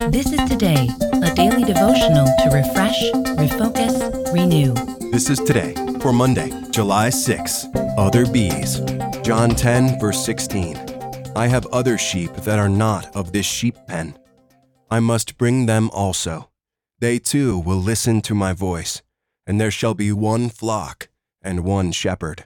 This is Today, a daily devotional to refresh, refocus, renew. This is Today for Monday, July 6. Other bees. John 10, verse 16. I have other sheep that are not of this sheep pen. I must bring them also. They too will listen to my voice, and there shall be one flock and one shepherd.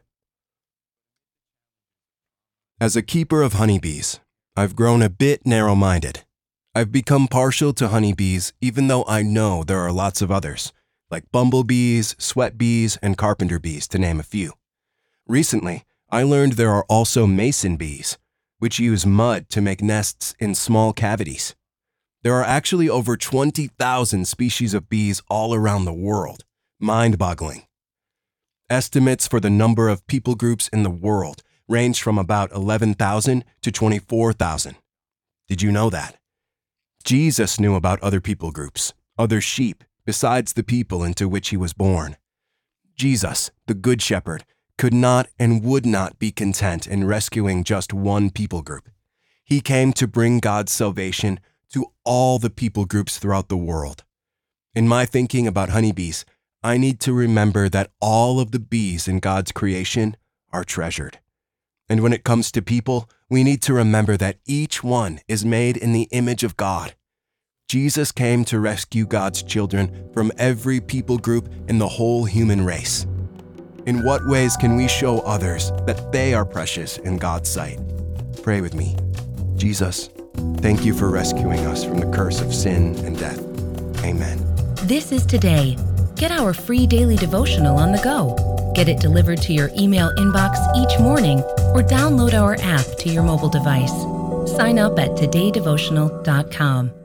As a keeper of honeybees, I've grown a bit narrow-minded. I've become partial to honeybees even though I know there are lots of others, like bumblebees, sweat bees, and carpenter bees, to name a few. Recently, I learned there are also mason bees, which use mud to make nests in small cavities. There are actually over 20,000 species of bees all around the world. Mind-boggling. Estimates for the number of people groups in the world range from about 11,000 to 24,000. Did you know that? Jesus knew about other people groups, other sheep, besides the people into which he was born. Jesus, the Good Shepherd, could not and would not be content in rescuing just one people group. He came to bring God's salvation to all the people groups throughout the world. In my thinking about honeybees, I need to remember that all of the bees in God's creation are treasured. And when it comes to people, we need to remember that each one is made in the image of God. Jesus came to rescue God's children from every people group in the whole human race. In what ways can we show others that they are precious in God's sight? Pray with me. Jesus, thank you for rescuing us from the curse of sin and death. Amen. This is Today. Get our free daily devotional on the go. Get it delivered to your email inbox each morning or download our app to your mobile device. Sign up at todaydevotional.com.